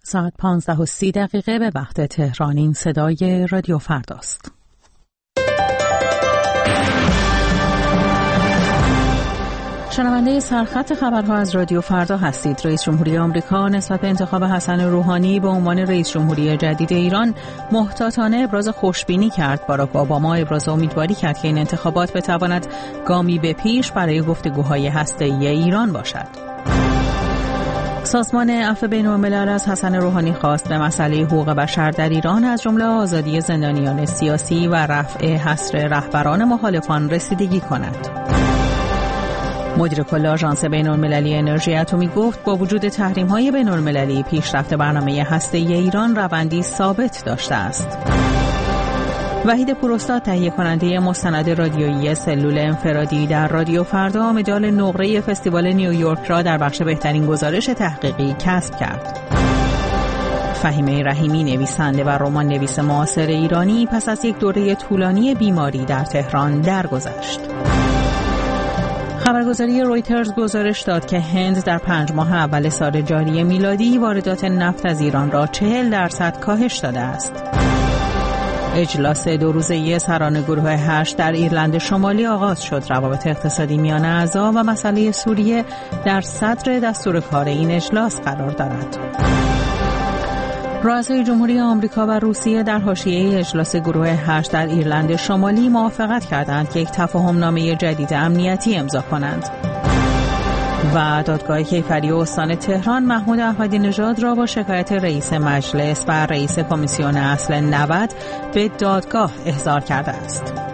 ساعت 15:30 به وقت تهران. این صدای رادیو فرداست. شنونده سرخط خبرها از رادیو فردا هستید. رئیس جمهوری آمریکا نسبت به انتخاب حسن روحانی به عنوان رئیس جمهوری جدید ایران محتاطانه ابراز خوشبینی کرد. باراک اوباما ابراز امیدواری کرد که این انتخابات بتواند گامی به پیش برای گفتگوهای هسته‌ای ایران باشد. سازمان عفو بین‌الملل از حسن روحانی خواست به مسئله حقوق بشر در ایران از جمله آزادی زندانیان سیاسی و رفع حصر رهبران مخالفان رسیدگی کند. مدیر کل آژانس بین‌المللی انرژی اتمی گفت با وجود تحریم‌های بین‌المللی پیشرفت برنامه هسته‌ای ایران روندی ثابت داشته است. وحید پوراستاد تهیه کننده مستند رادیویی سلول انفرادی در رادیو فردا مدال نقره فستیوال نیویورک را در بخش بهترین گزارش تحقیقی کسب کرد. فهیمه رحیمی نویسنده و رمان نویس معاصر ایرانی پس از یک دوره طولانی بیماری در تهران درگذشت. خبرگزاری رویترز گزارش داد که هند در 5 ماه اول سال جاری میلادی واردات نفت از ایران را 40% کاهش داده است. اجلاس 2 روزه سران گروه 8 در ایرلند شمالی آغاز شد. روابط اقتصادی میان اعضا و مسئله سوریه در صدر دستور کار این اجلاس قرار دارد. رؤسای جمهوری آمریکا و روسیه در حاشیه اجلاس گروه 8 در ایرلند شمالی موافقت کردند که یک تفاهمنامه جدید امنیتی امضا کنند. و دادگاه کیفری استان تهران محمود احمدی نژاد را با شکایت رئیس مجلس و رئیس کمیسیون اصل 90 به دادگاه احضار کرده است.